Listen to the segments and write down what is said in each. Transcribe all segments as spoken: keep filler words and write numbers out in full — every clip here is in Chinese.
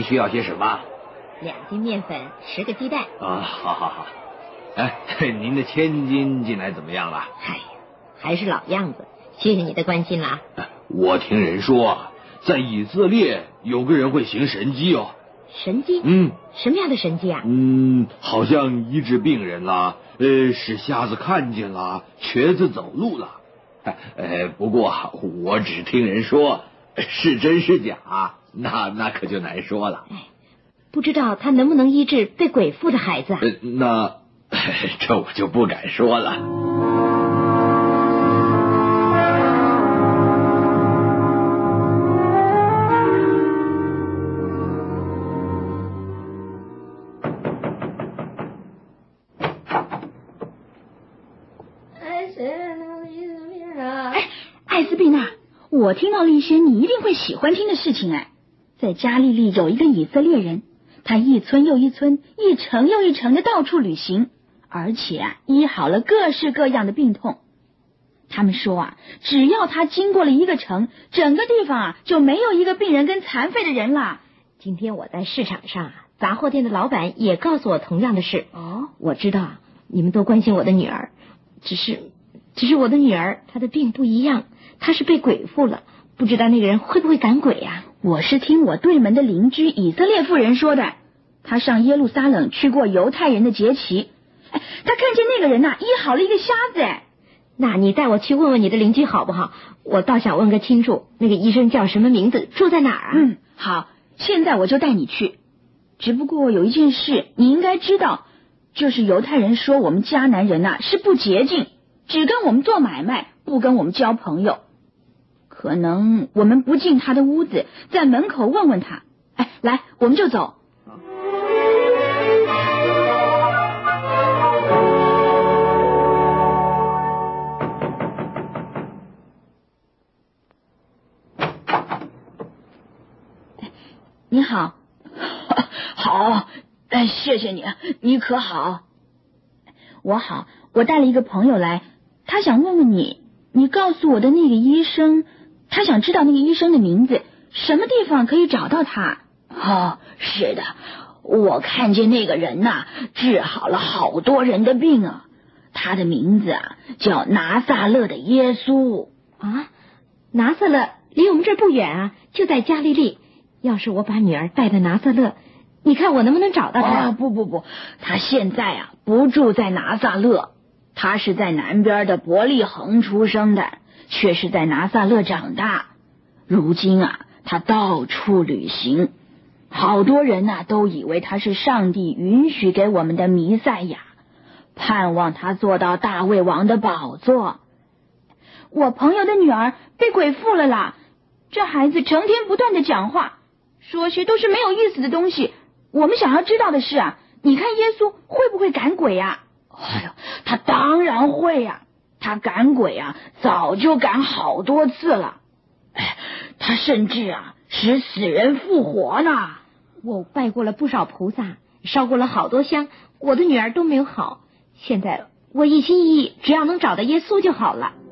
您需要些什么？ 两斤面粉，十个鸡蛋。 啊，好好好。哎，您的千金近来怎么样了？ 哎呀，还是老样子。谢谢你的关心啦。 我听人说，在以色列有个人会行神迹哦。 神迹？ 嗯， 什么样的神迹啊？ 嗯，好像医治病人啦，呃，使瞎子看见啦，瘸子走路啦。呃，不过我只听人说，是真是假，那那可就难说了。 哎，不知道他能不能医治被鬼附的孩子啊？ 呃，那这我就不敢说了。 我听到了一些你一定会喜欢听的事情哎，在加利利有一个以色列人，他一村又一村，一城又一城的到处旅行，而且啊，医好了各式各样的病痛。他们说啊，只要他经过了一个城，整个地方啊就没有一个病人跟残废的人了。 今天我在市场上，杂货店的老板也告诉我同样的事。 哦， 我知道你们都关心我的女儿，只是只是我的女儿她的病不一样，她是被鬼附了，不知道那个人会不会赶鬼啊？ 我是听我对门的邻居以色列妇人说的，她上耶路撒冷去过犹太人的节期，哎，她看见那个人呐、啊、医好了一个瞎子哎。 那你带我去问问你的邻居好不好？我倒想问个清楚，那个医生叫什么名字，住在哪儿啊？ 嗯，好，现在我就带你去。只不过有一件事你应该知道，就是犹太人说我们迦南人呐、啊、是不洁净，只跟我们做买卖，不跟我们交朋友。可能我们不进他的屋子，在门口问问他。哎，来，我们就走。你好。 好，哎，谢谢你，你可好？ 我好，我带了一个朋友来，他想问问你，你告诉我的那个医生，他想知道那个医生的名字，什么地方可以找到他？ 哦，是的，我看见那个人呐、啊，治好了好多人的病啊。他的名字啊，叫拿撒勒的耶稣啊。拿撒勒离我们这儿不远啊，就在加利利。要是我把女儿带到拿撒勒，你看我能不能找到他？ 哦，不不不，他现在啊不住在拿撒勒，他是在南边的伯利恒出生的，却是在拿撒勒长大。如今啊，他到处旅行，好多人呐、啊、都以为他是上帝允许给我们的弥赛亚，盼望他做到大卫王的宝座。 我朋友的女儿被鬼附了啦，这孩子成天不断的讲话，说些都是没有意思的东西。我们想要知道的是啊，你看耶稣会不会赶鬼啊？ 哎呀，他当然会啊，他赶鬼啊，早就赶好多次了。哎，他甚至啊使死人复活呢。 我拜过了不少菩萨，烧过了好多香，我的女儿都没有好。现在我一心一意，只要能找到耶稣就好了。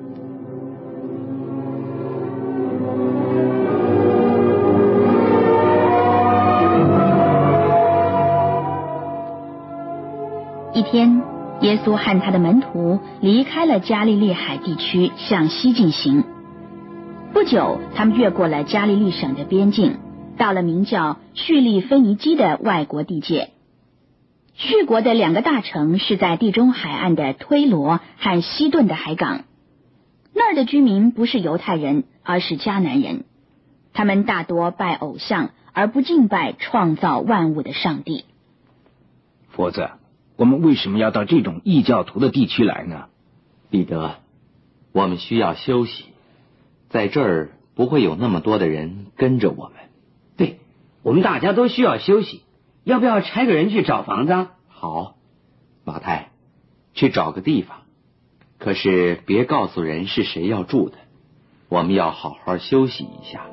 一天，耶稣和他的门徒离开了加利利海地区，向西进行。不久，他们越过了加利利省的边境，到了名叫叙利腓尼基的外国地界。叙国的两个大城是在地中海岸的推罗和西顿的海港。那儿的居民不是犹太人，而是迦南人。他们大多拜偶像，而不敬拜创造万物的上帝。 佛子，我们为什么要到这种异教徒的地区来呢？ 彼得，我们需要休息，在这儿不会有那么多的人跟着我们。 对，我们大家都需要休息，要不要差个人去找房子？ 好，马太，去找个地方，可是别告诉人是谁要住的，我们要好好休息一下。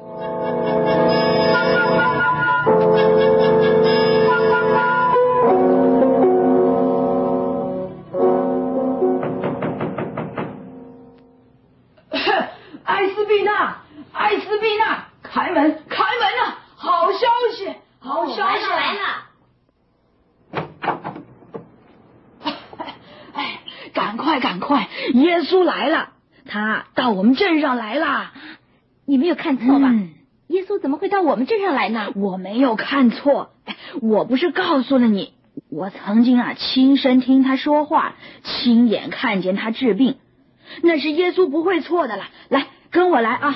艾斯碧娜，艾斯碧娜，开门，开门啊！好消息， 快赶快！耶稣来了，他到我们镇上来了。 你没有看错吧？ 嗯， 耶稣怎么会到我们镇上来呢？ 我没有看错，我不是告诉了你，我曾经啊亲身听他说话，亲眼看见他治病，那是耶稣不会错的了。来，跟我来啊！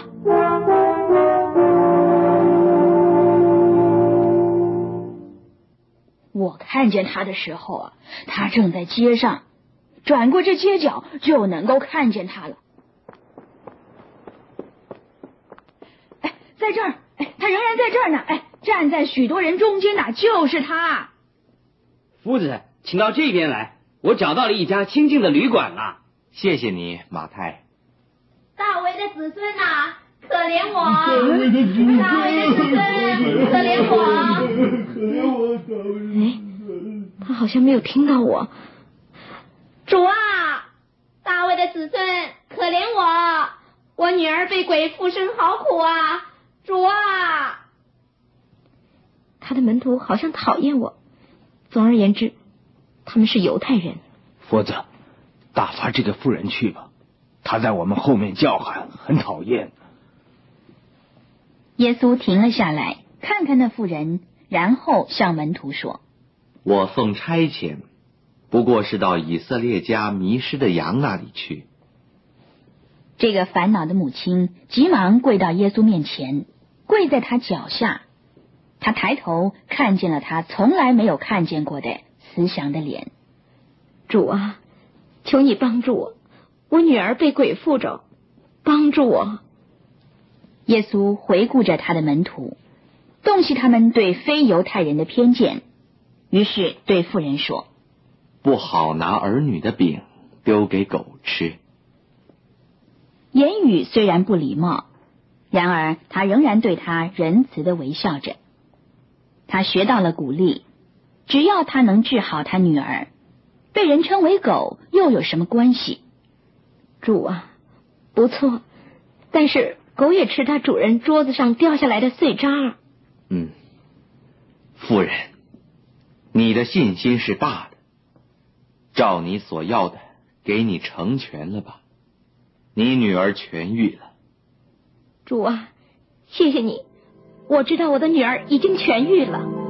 我看见他的时候啊，他正在街上，转过这街角就能够看见他了。哎，在这儿，哎，他仍然在这儿呢，哎，站在许多人中间的就是他。 夫子，请到这边来，我找到了一家清静的旅馆了。 谢谢你，马太。 大卫的子孙呐，可怜我！大卫的子孙，可怜我！ 哎，他好像没有听到我。 主啊，大卫的子孙，可怜我！我女儿被鬼附身，好苦啊！主啊！ 他的门徒好像讨厌我。总而言之，他们是犹太人。 佛子，打发这个妇人去吧，她在我们后面叫喊，很讨厌。 耶稣停了下来，看看那妇人，然后向门徒说： 我奉差遣，不过是到以色列家迷失的羊那里去。 这个烦恼的母亲急忙跪到耶稣面前，跪在他脚下。他抬头看见了他从来没有看见过的慈祥的脸。 主啊，求你帮助我，我女儿被鬼附着，帮助我。 耶稣回顾着他的门徒，洞悉他们对非犹太人的偏见，于是对妇人说： 不好拿儿女的饼丢给狗吃。 言语虽然不礼貌，然而他仍然对他仁慈的微笑着。他学到了鼓励，只要他能治好他女儿，被人称为狗又有什么关系？ 主啊，不错，但是狗也吃它主人桌子上掉下来的碎渣。 嗯，夫人，你的信心是大的，照你所要的，给你成全了吧。你女儿痊愈了。 主啊，谢谢你，我知道我的女儿已经痊愈了。